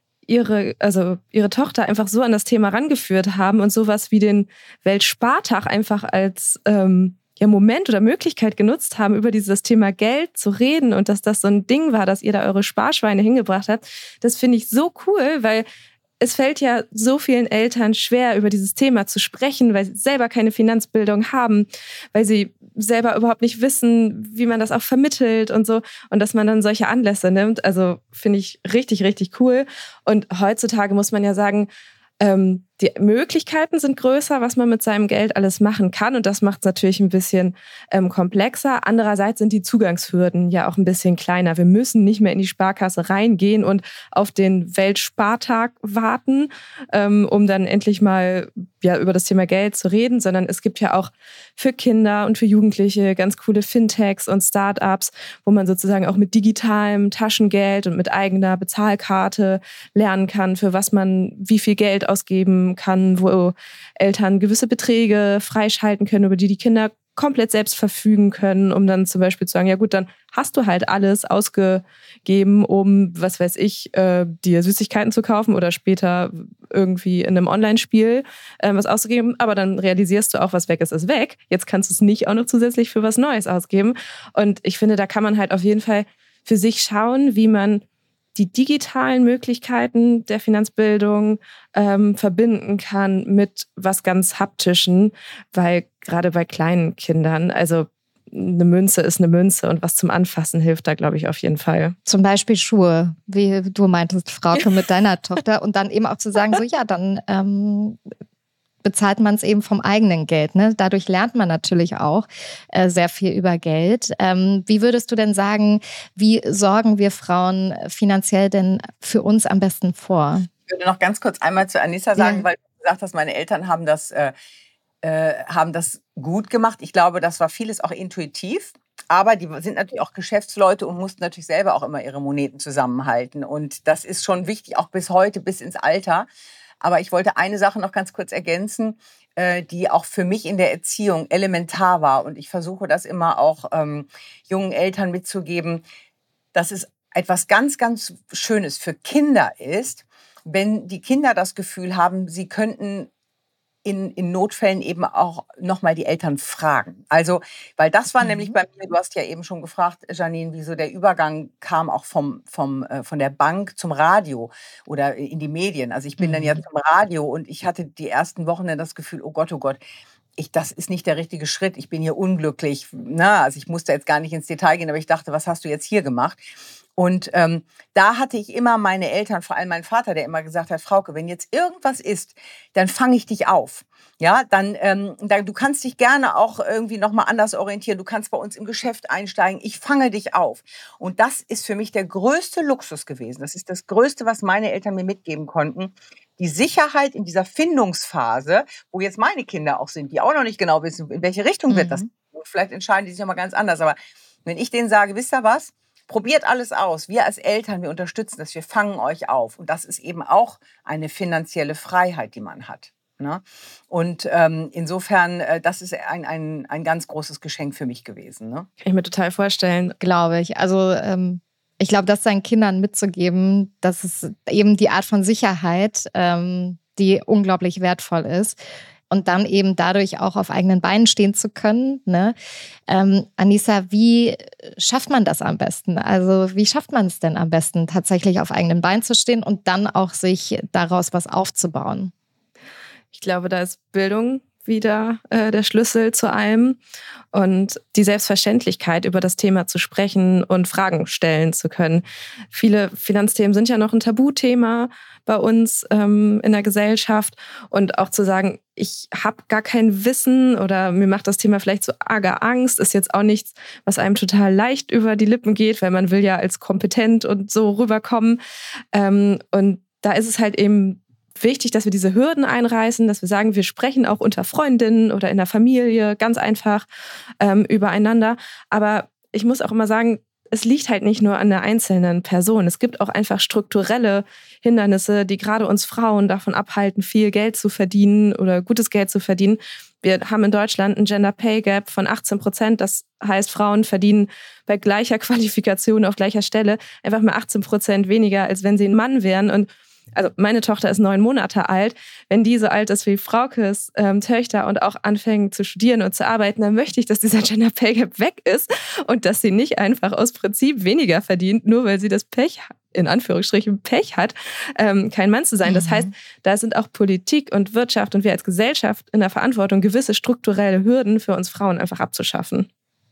Speaker 4: ihre, also ihre Tochter einfach so an das Thema rangeführt haben und sowas wie den Weltspartag einfach als ähm, ja, Moment oder Möglichkeit genutzt haben, über dieses Thema Geld zu reden und dass das so ein Ding war, dass ihr da eure Sparschweine hingebracht habt. Das finde ich so cool, weil es fällt ja so vielen Eltern schwer, über dieses Thema zu sprechen, weil sie selber keine Finanzbildung haben, weil sie selber überhaupt nicht wissen, wie man das auch vermittelt und so. Und dass man dann solche Anlässe nimmt, also finde ich richtig, richtig cool. Und heutzutage muss man ja sagen, ähm, die Möglichkeiten sind größer, was man mit seinem Geld alles machen kann. Und das macht es natürlich ein bisschen ähm, komplexer. Andererseits sind die Zugangshürden ja auch ein bisschen kleiner. Wir müssen nicht mehr in die Sparkasse reingehen und auf den Weltspartag warten, ähm, um dann endlich mal ja, über das Thema Geld zu reden, sondern es gibt ja auch für Kinder und für Jugendliche ganz coole Fintechs und Startups, wo man sozusagen auch mit digitalem Taschengeld und mit eigener Bezahlkarte lernen kann, für was man wie viel Geld ausgeben kann, wo Eltern gewisse Beträge freischalten können, über die die Kinder komplett selbst verfügen können, um dann zum Beispiel zu sagen, ja gut, dann hast du halt alles ausgegeben, um, was weiß ich, äh, dir Süßigkeiten zu kaufen oder später irgendwie in einem Online-Spiel äh, was auszugeben, aber dann realisierst du auch, was weg ist, ist weg. Jetzt kannst du es nicht auch noch zusätzlich für was Neues ausgeben. Und ich finde, da kann man halt auf jeden Fall für sich schauen, wie man die digitalen Möglichkeiten der Finanzbildung ähm, verbinden kann mit was ganz Haptischen, weil gerade bei kleinen Kindern, also eine Münze ist eine Münze und was zum Anfassen hilft da, glaube ich, auf jeden Fall.
Speaker 2: Zum Beispiel Schuhe, wie du meintest, Frauke, mit deiner Tochter und dann eben auch zu sagen, so ja, dann ähm, bezahlt man es eben vom eigenen Geld. Ne? Dadurch lernt man natürlich auch äh, sehr viel über Geld. Ähm, wie würdest du denn sagen, wie sorgen wir Frauen finanziell denn für uns am besten vor?
Speaker 3: Ich würde noch ganz kurz einmal zu Anissa sagen,
Speaker 2: Ja.
Speaker 3: weil du gesagt hast, meine Eltern haben das, äh, äh, haben das gut gemacht. Ich glaube, das war vieles auch intuitiv. Aber die sind natürlich auch Geschäftsleute und mussten natürlich selber auch immer ihre Moneten zusammenhalten. Und das ist schon wichtig, auch bis heute, bis ins Alter. Aber ich wollte eine Sache noch ganz kurz ergänzen, äh, die auch für mich in der Erziehung elementar war. Und ich versuche das immer auch ähm, jungen Eltern mitzugeben, dass es etwas ganz, ganz Schönes für Kinder ist, wenn die Kinder das Gefühl haben, sie könnten in, in Notfällen eben auch nochmal die Eltern fragen. Also, weil das war mhm. nämlich bei mir, du hast ja eben schon gefragt, Janine, wieso der Übergang kam auch vom, vom, äh, von der Bank zum Radio oder in die Medien. Also ich bin mhm. dann ja zum Radio und ich hatte die ersten Wochen dann das Gefühl, oh Gott, oh Gott, ich, das ist nicht der richtige Schritt, ich bin hier unglücklich. Na, also ich musste jetzt gar nicht ins Detail gehen, aber ich dachte, was hast du jetzt hier gemacht? Und ähm, da hatte ich immer meine Eltern, vor allem mein Vater, der immer gesagt hat, Frauke, wenn jetzt irgendwas ist, dann fange ich dich auf. Ja, dann, ähm, da, du kannst dich gerne auch irgendwie nochmal anders orientieren. Du kannst bei uns im Geschäft einsteigen. Ich fange dich auf. Und das ist für mich der größte Luxus gewesen. Das ist das Größte, was meine Eltern mir mitgeben konnten. Die Sicherheit in dieser Findungsphase, wo jetzt meine Kinder auch sind, die auch noch nicht genau wissen, in welche Richtung mhm. wird das. Vielleicht entscheiden die sich nochmal ganz anders. Aber wenn ich denen sage, wisst ihr was? Probiert alles aus. Wir als Eltern, wir unterstützen das, wir fangen euch auf. Und das ist eben auch eine finanzielle Freiheit, die man hat. Ne? Und ähm, insofern, äh, das ist ein, ein, ein ganz großes Geschenk für mich gewesen. Ne?
Speaker 4: Kann ich mir total vorstellen.
Speaker 2: Glaube ich. Also ähm, ich glaube, das seinen Kindern mitzugeben, das ist eben die Art von Sicherheit, ähm, die unglaublich wertvoll ist. Und dann eben dadurch auch auf eigenen Beinen stehen zu können. Ne? Ähm, Anissa, wie schafft man das am besten? Also wie schafft man es denn am besten, tatsächlich auf eigenen Beinen zu stehen und dann auch sich daraus was aufzubauen?
Speaker 4: Ich glaube, da ist Bildung wieder äh, der Schlüssel zu allem. Und die Selbstverständlichkeit, über das Thema zu sprechen und Fragen stellen zu können. Viele Finanzthemen sind ja noch ein Tabuthema bei uns ähm, in der Gesellschaft. Und auch zu sagen, ich habe gar kein Wissen oder mir macht das Thema vielleicht so arge Angst, ist jetzt auch nichts, was einem total leicht über die Lippen geht, weil man will ja als kompetent und so rüberkommen. Ähm, und da ist es halt eben wichtig, dass wir diese Hürden einreißen, dass wir sagen, wir sprechen auch unter Freundinnen oder in der Familie ganz einfach ähm, übereinander. Aber ich muss auch immer sagen, es liegt halt nicht nur an der einzelnen Person. Es gibt auch einfach strukturelle Hindernisse, die gerade uns Frauen davon abhalten, viel Geld zu verdienen oder gutes Geld zu verdienen. Wir haben in Deutschland einen Gender Pay Gap von achtzehn Prozent. Das heißt, Frauen verdienen bei gleicher Qualifikation auf gleicher Stelle einfach mal achtzehn Prozent weniger, als wenn sie ein Mann wären. Und also meine Tochter ist neun Monate alt. Wenn die so alt ist wie Fraukes ähm, Töchter und auch anfängt zu studieren und zu arbeiten, dann möchte ich, dass dieser Gender Pay Gap weg ist und dass sie nicht einfach aus Prinzip weniger verdient, nur weil sie das Pech, in Anführungsstrichen Pech hat, ähm, kein Mann zu sein. Das heißt, da sind auch Politik und Wirtschaft und wir als Gesellschaft in der Verantwortung, gewisse strukturelle Hürden für uns Frauen einfach abzuschaffen.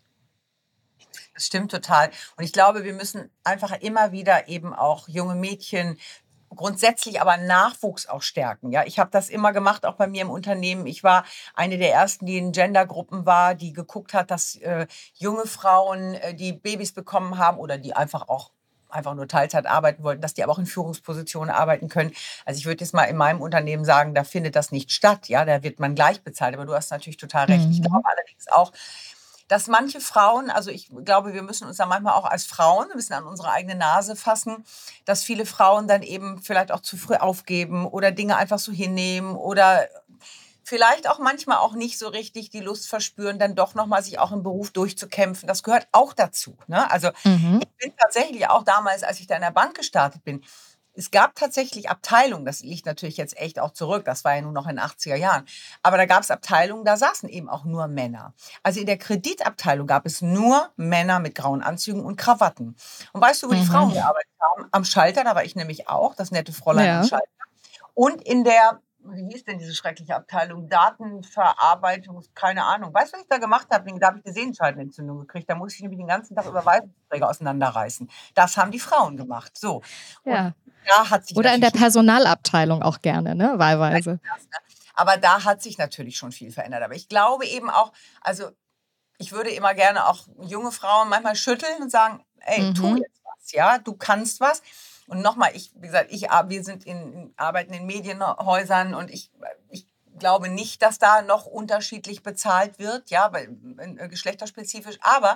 Speaker 3: Das stimmt total. Und ich glaube, wir müssen einfach immer wieder eben auch junge Mädchen grundsätzlich aber Nachwuchs auch stärken. Ja, ich habe das immer gemacht, auch bei mir im Unternehmen. Ich war eine der ersten, die in Gendergruppen war, die geguckt hat, dass äh, junge Frauen, äh, die Babys bekommen haben oder die einfach auch einfach nur Teilzeit arbeiten wollten, dass die aber auch in Führungspositionen arbeiten können. Also ich würde jetzt mal in meinem Unternehmen sagen, da findet das nicht statt. Ja, da wird man gleich bezahlt. Aber du hast natürlich total recht.
Speaker 2: Mhm.
Speaker 3: Ich glaube allerdings auch, dass manche Frauen, also ich glaube, wir müssen uns da manchmal auch als Frauen ein bisschen an unsere eigene Nase fassen, dass viele Frauen dann eben vielleicht auch zu früh aufgeben oder Dinge einfach so hinnehmen oder vielleicht auch manchmal auch nicht so richtig die Lust verspüren, dann doch nochmal sich auch im Beruf durchzukämpfen. Das gehört auch dazu. Ne? Also
Speaker 2: Mhm.
Speaker 3: ich bin tatsächlich auch damals, als ich da in der Bank gestartet bin, es gab tatsächlich Abteilungen, das liegt natürlich jetzt echt auch zurück, das war ja nur noch in den achtziger Jahren, aber da gab es Abteilungen, da saßen eben auch nur Männer. Also in der Kreditabteilung gab es nur Männer mit grauen Anzügen und Krawatten. Und weißt du, wo die
Speaker 2: Mhm.
Speaker 3: Frauen gearbeitet haben? Am Schalter, da war ich nämlich auch, das nette Fräulein
Speaker 2: Ja.
Speaker 3: am Schalter. Und in der, wie hieß denn diese schreckliche Abteilung? Datenverarbeitung, keine Ahnung. Weißt du, was ich da gemacht habe? Da habe ich eine Sehenscheidenentzündung gekriegt. Da musste ich nämlich den ganzen Tag Überweisungsträger auseinanderreißen. Das haben die Frauen gemacht. So. Und
Speaker 2: Ja.
Speaker 3: da hat sich
Speaker 2: Oder in der
Speaker 3: natürlich
Speaker 2: Personalabteilung auch gerne, ne? Wahlweise.
Speaker 3: Aber da hat sich natürlich schon viel verändert. Aber ich glaube eben auch, also ich würde immer gerne auch junge Frauen manchmal schütteln und sagen, ey, tu
Speaker 2: Mhm.
Speaker 3: jetzt was, ja, du kannst was. Und nochmal, ich, wie gesagt, ich, ar- wir sind in, arbeiten in Medienhäusern und ich, ich glaube nicht, dass da noch unterschiedlich bezahlt wird, ja, weil, äh, geschlechterspezifisch. Aber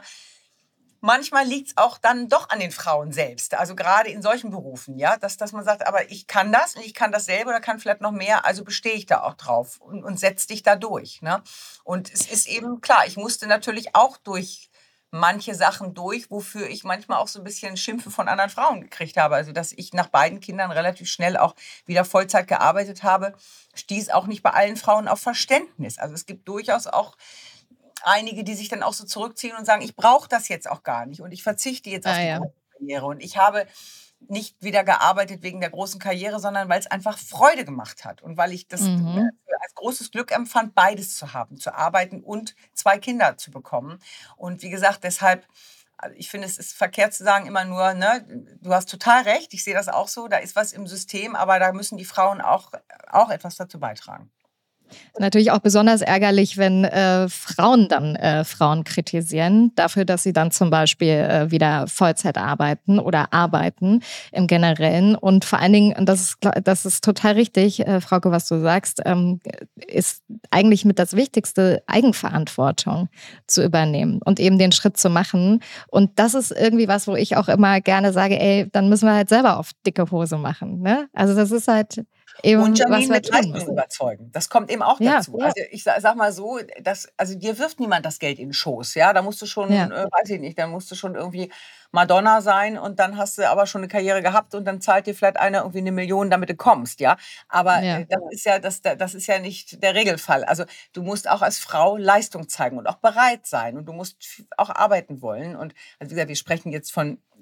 Speaker 3: manchmal liegt es auch dann doch an den Frauen selbst, also gerade in solchen Berufen, ja, dass, dass man sagt, aber ich kann das und ich kann das selber oder kann vielleicht noch mehr, also bestehe ich da auch drauf und, und setz dich da durch. Ne? Und es ist eben klar, ich musste natürlich auch durch manche Sachen durch, wofür ich manchmal auch so ein bisschen Schimpfe von anderen Frauen gekriegt habe. Also dass ich nach beiden Kindern relativ schnell auch wieder Vollzeit gearbeitet habe, stieß auch nicht bei allen Frauen auf Verständnis. Also es gibt durchaus auch einige, die sich dann auch so zurückziehen und sagen, ich brauche das jetzt auch gar nicht und ich verzichte jetzt auf
Speaker 2: Ah,
Speaker 3: die
Speaker 2: ja.
Speaker 3: große Karriere. Und ich habe nicht wieder gearbeitet wegen der großen Karriere, sondern weil es einfach Freude gemacht hat und weil ich das
Speaker 2: Mhm.
Speaker 3: als großes Glück empfand, beides zu haben, zu arbeiten und zwei Kinder zu bekommen. Und wie gesagt, deshalb, also ich finde, es ist verkehrt zu sagen immer nur, ne, du hast total recht, ich sehe das auch so, da ist was im System, aber da müssen die Frauen auch, auch etwas dazu beitragen.
Speaker 2: Natürlich auch besonders ärgerlich, wenn äh, Frauen dann äh, Frauen kritisieren, dafür, dass sie dann zum Beispiel äh, wieder Vollzeit arbeiten oder arbeiten im Generellen. Und vor allen Dingen, und das ist, das ist total richtig, äh, Frauke, was du sagst, ähm, ist eigentlich mit das Wichtigste, Eigenverantwortung zu übernehmen und eben den Schritt zu machen. Und das ist irgendwie was, wo ich auch immer gerne sage, ey, dann müssen wir halt selber auf dicke Hose machen. Ne? Also das ist halt eben,
Speaker 3: Und
Speaker 2: was
Speaker 3: Janine
Speaker 2: wir
Speaker 3: mit
Speaker 2: tun
Speaker 3: Leistung
Speaker 2: müssen.
Speaker 3: überzeugen. Das kommt eben auch
Speaker 2: Ja,
Speaker 3: dazu. Also ich sag, sag mal so, dass, also dir wirft niemand das Geld in den Schoß. Ja? Da musst du schon,
Speaker 2: ja.
Speaker 3: äh, weiß ich nicht, da musst du schon irgendwie Madonna sein und dann hast du aber schon eine Karriere gehabt und dann zahlt dir vielleicht einer irgendwie eine Million, damit du kommst. Ja? Aber
Speaker 2: Ja.
Speaker 3: äh, das ist ja, das, das ist ja nicht der Regelfall. Also du musst auch als Frau Leistung zeigen und auch bereit sein und du musst f- auch arbeiten wollen. Und also wie gesagt, wir sprechen jetzt von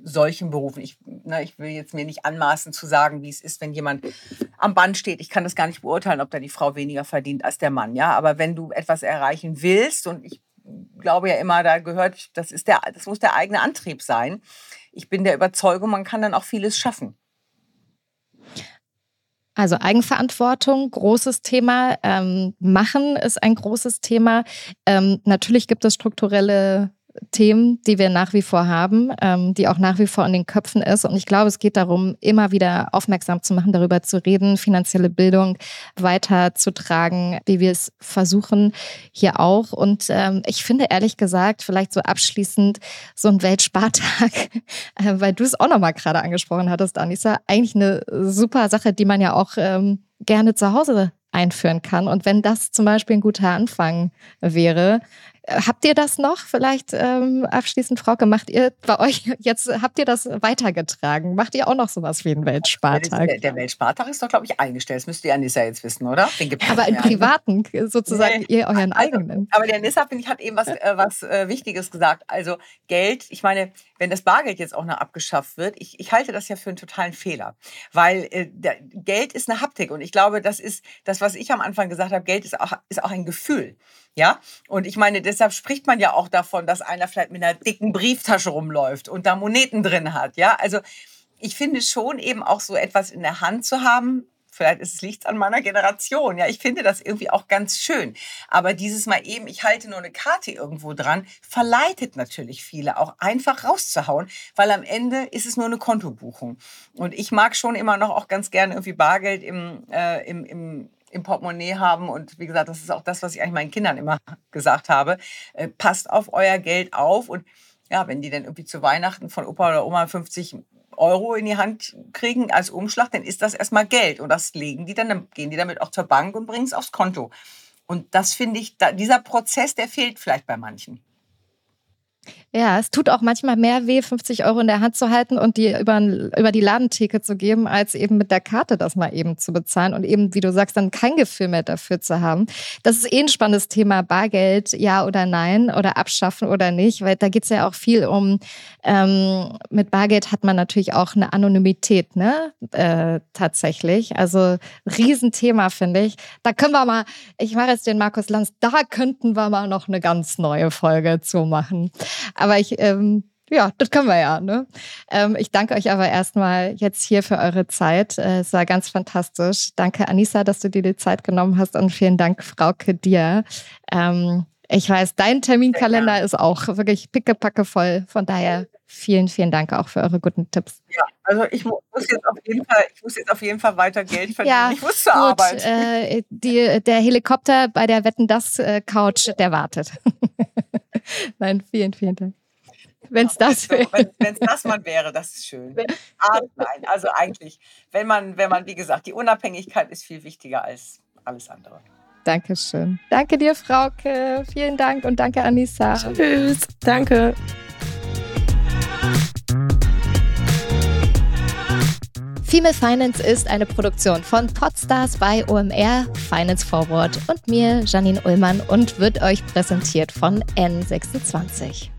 Speaker 3: solchen Berufen. Ich, ne, ich will jetzt mir nicht anmaßen zu sagen, wie es ist, wenn jemand am Band steht. Ich kann das gar nicht beurteilen, ob da die Frau weniger verdient als der Mann. Ja, aber wenn du etwas erreichen willst, und ich glaube ja immer, da gehört, das ist der, das muss der eigene Antrieb sein. Ich bin der Überzeugung, man kann dann auch vieles schaffen.
Speaker 2: Also Eigenverantwortung, großes Thema. Ähm, Machen ist ein großes Thema. Ähm, natürlich gibt es strukturelle Themen, die wir nach wie vor haben, ähm, die auch nach wie vor in den Köpfen ist. Und ich glaube, es geht darum, immer wieder aufmerksam zu machen, darüber zu reden, finanzielle Bildung weiterzutragen, wie wir es versuchen hier auch. Und ähm, ich finde ehrlich gesagt, vielleicht so abschließend so ein Weltspartag, äh, weil du es auch nochmal gerade angesprochen hattest, Anissa, eigentlich eine super Sache, die man ja auch ähm, gerne zu Hause einführen kann. Und wenn das zum Beispiel ein guter Anfang wäre, habt ihr das noch vielleicht ähm, abschließend, Frauke, macht ihr bei euch jetzt, habt ihr das weitergetragen? Macht ihr auch noch sowas wie einen Weltspartag?
Speaker 3: Der, der Weltspartag ist doch, glaube ich, eingestellt. Das müsst ihr Anissa jetzt wissen, oder? Den gibt's
Speaker 2: aber im Privaten sozusagen, nee, ihr euren
Speaker 3: also,
Speaker 2: eigenen.
Speaker 3: Aber der Anissa, finde ich, hat eben was, äh, was äh, Wichtiges gesagt. Also Geld, ich meine, wenn das Bargeld jetzt auch noch abgeschafft wird, ich, ich halte das ja für einen totalen Fehler. Weil äh, der, Geld ist eine Haptik. Und ich glaube, das ist das, was ich am Anfang gesagt habe, Geld ist auch, ist auch ein Gefühl. Ja, und ich meine, deshalb spricht man ja auch davon, dass einer vielleicht mit einer dicken Brieftasche rumläuft und da Moneten drin hat. Ja, also ich finde schon eben auch so etwas in der Hand zu haben. Vielleicht ist es Licht an meiner Generation. Ja, ich finde das irgendwie auch ganz schön. Aber dieses Mal eben, ich halte nur eine Karte irgendwo dran, verleitet natürlich viele auch einfach rauszuhauen, weil am Ende ist es nur eine Kontobuchung. Und ich mag schon immer noch auch ganz gerne irgendwie Bargeld im, äh, im, im im Portemonnaie haben. Und wie gesagt, das ist auch das, was ich eigentlich meinen Kindern immer gesagt habe. Äh, passt auf euer Geld auf. Und ja, wenn die dann irgendwie zu Weihnachten von Opa oder Oma fünfzig Euro in die Hand kriegen als Umschlag, dann ist das erstmal Geld. Und das legen die dann, dann gehen die damit auch zur Bank und bringen es aufs Konto. Und das finde ich, da, dieser Prozess, der fehlt vielleicht bei manchen.
Speaker 2: Ja, es tut auch manchmal mehr weh, fünfzig Euro in der Hand zu halten und die über, über die Ladentheke zu geben, als eben mit der Karte das mal eben zu bezahlen und eben, wie du sagst, dann kein Gefühl mehr dafür zu haben. Das ist eh ein spannendes Thema, Bargeld, ja oder nein, oder abschaffen oder nicht, weil da geht es ja auch viel um, ähm, mit Bargeld hat man natürlich auch eine Anonymität, ne, äh, tatsächlich. Also Riesenthema, finde ich. Da können wir mal, ich mache jetzt den Markus Lanz, da könnten wir mal noch eine ganz neue Folge zu machen. Aber ich, ähm, ja, das können wir ja, ne? Ähm, ich danke euch aber erstmal jetzt hier für eure Zeit. Äh, es war ganz fantastisch. Danke, Anissa, dass du dir die Zeit genommen hast und vielen Dank, Frauke, dir. Ähm, ich weiß, dein Terminkalender ist auch wirklich pickepacke voll. Von daher vielen, vielen Dank auch für eure guten Tipps.
Speaker 3: Ja, also ich muss jetzt auf jeden Fall, ich muss jetzt auf jeden Fall weiter Geld verdienen.
Speaker 2: Ja,
Speaker 3: ich muss zur
Speaker 2: gut,
Speaker 3: Arbeit.
Speaker 2: Äh, die, der Helikopter bei der Wetten, das Couch, der wartet. Nein, vielen, vielen Dank. Wenn es das wäre.
Speaker 3: Wenn es das mal wäre, das ist schön. Ah, nein, also eigentlich, wenn man, wenn man, wie gesagt, die Unabhängigkeit ist viel wichtiger als alles andere.
Speaker 2: Dankeschön. Danke dir, Frauke. Vielen Dank und danke, Anissa.
Speaker 4: Tschüss. Danke.
Speaker 2: Female Finance ist eine Produktion von Podstars bei O M R, Finance Forward und mir, Janine Ullmann, und wird euch präsentiert von N sechsundzwanzig.